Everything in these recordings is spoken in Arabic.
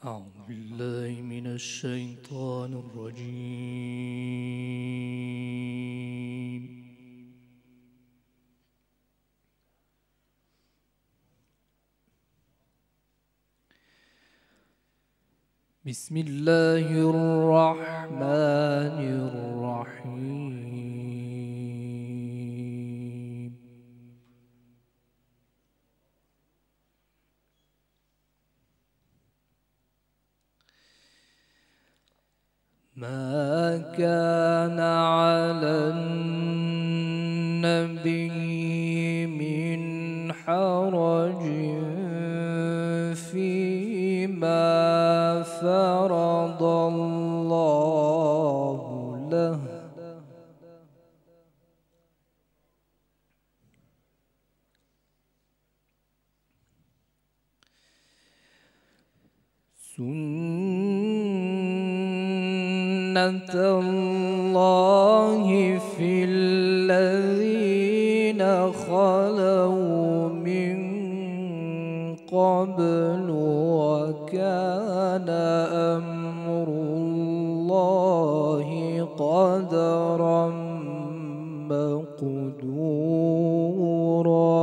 أعوذ بالله من الشيطان الرجيم. بسم الله الرحمن الرحيم. ما كان على النبي من حرج فيما فرض الله له، سنة الله في الذين خلوا من قبل، وكان أمر الله قدرا مقدورا.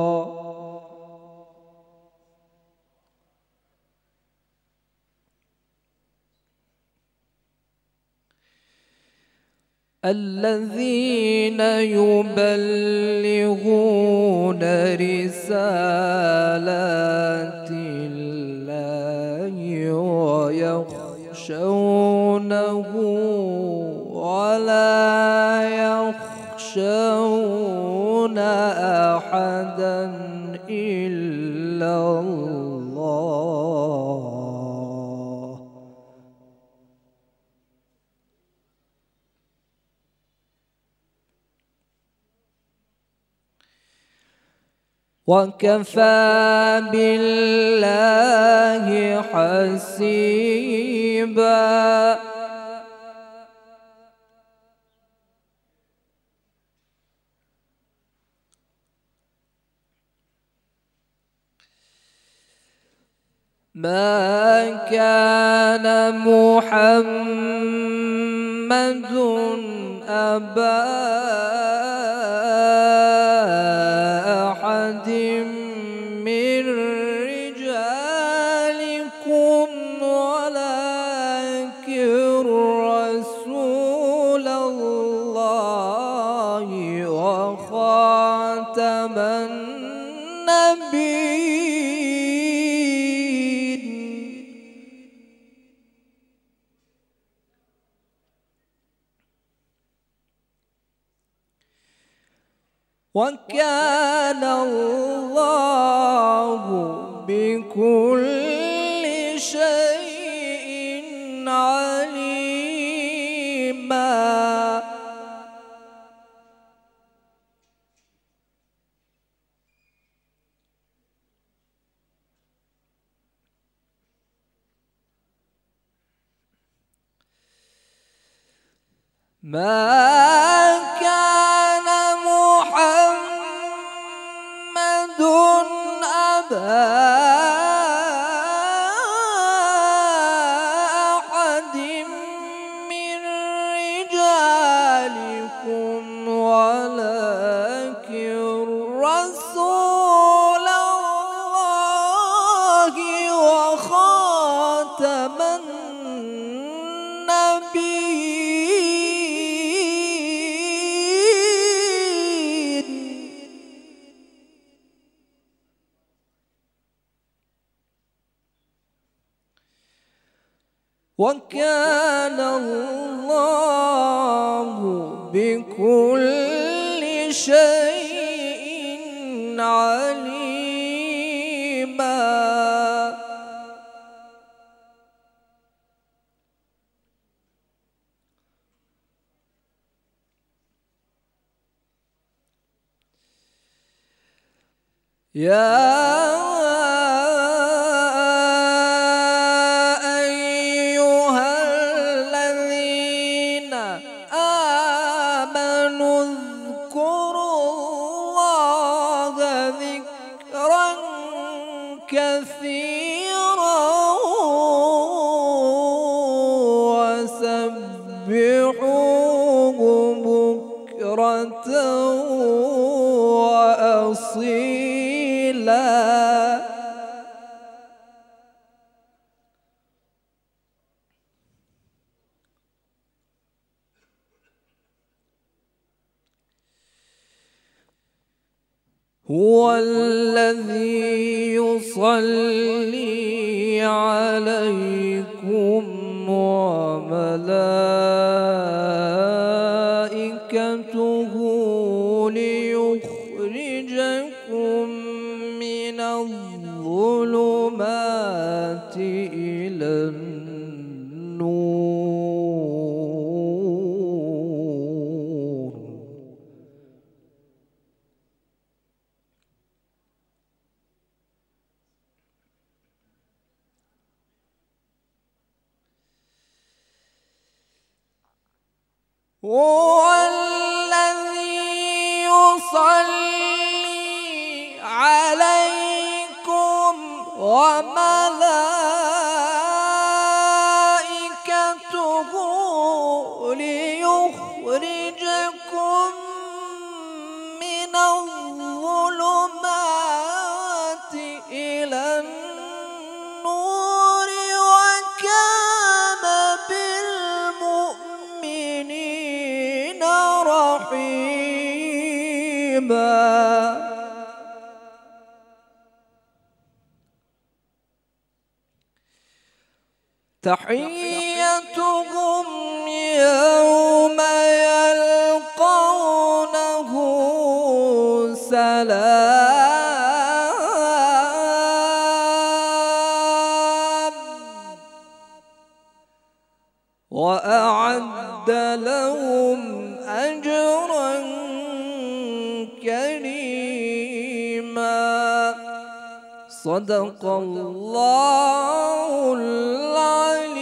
الذين يبلغون رسالات الله ويخشونه ولا يخشون أحدا إلا الله. وكفى بالله حسيبا. ما كان محمد أبا أحد من رجالكم ولكن رسول الله وخاتم النبيين. وكان الله بكل شيء عليما. ما كان محمد أبا أحد من رجالكم ولكن رسول الله وخاتم النبيين. وكان الله بكل شيء عليما. يا أيها الذين آمنوا اذكروا الله ذكرا كثيرا هو الذي يصلي عليكم وملائكته ليخرجكم من الظلمات إلى النور. هو الذي يصلي عليكم وملائكته ليخرجكم من الظلمات إلى النور، وكان بالمؤمنين رحيما. تحيتهم يوم يلقونه سلام، وأعد لهم أجرا كريما. صدق الله العظيم.